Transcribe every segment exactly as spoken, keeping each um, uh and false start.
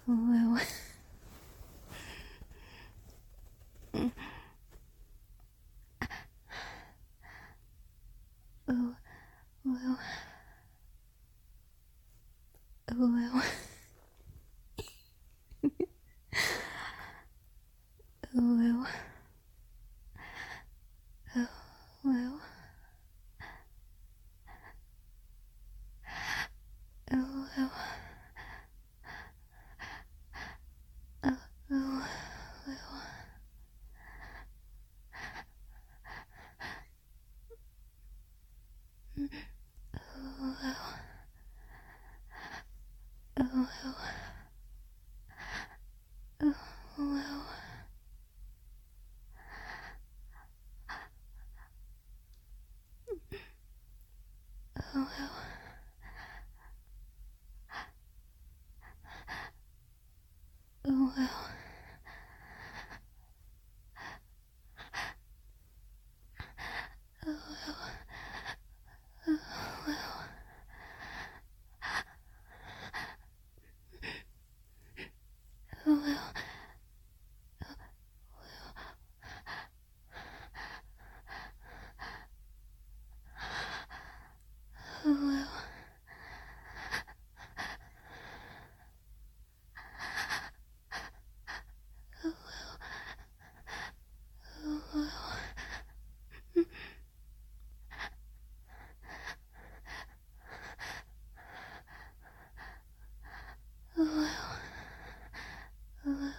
well, oh, well, oh, well, oh, well, oh, well, oh, well, oh, oh, well. Oh, well. Oh, well. Oh, well. Oh, well. Oh, well. Oh, well. Oh, well. Oh, well. Oh, well. Oh, well. Oh, well. Oh, well. Oh, well.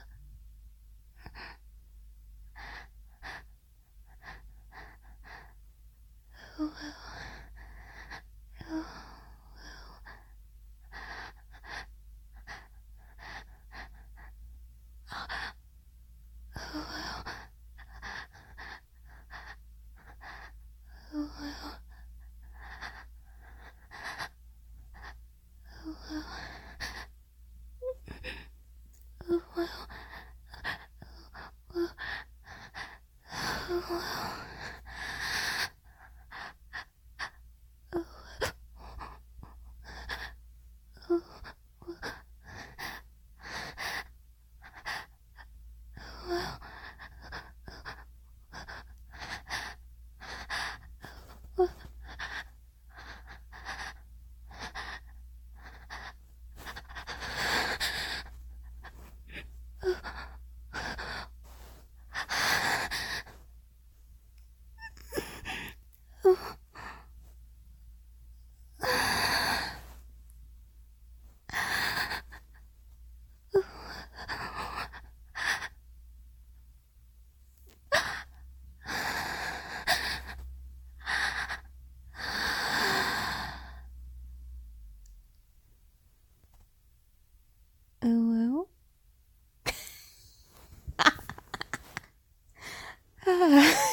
Oh, well. Oh, oh, well. Oh, well. Oh, well. Oh, well. Oh, well. Oh, oh, well. Oh, oh, oh, well.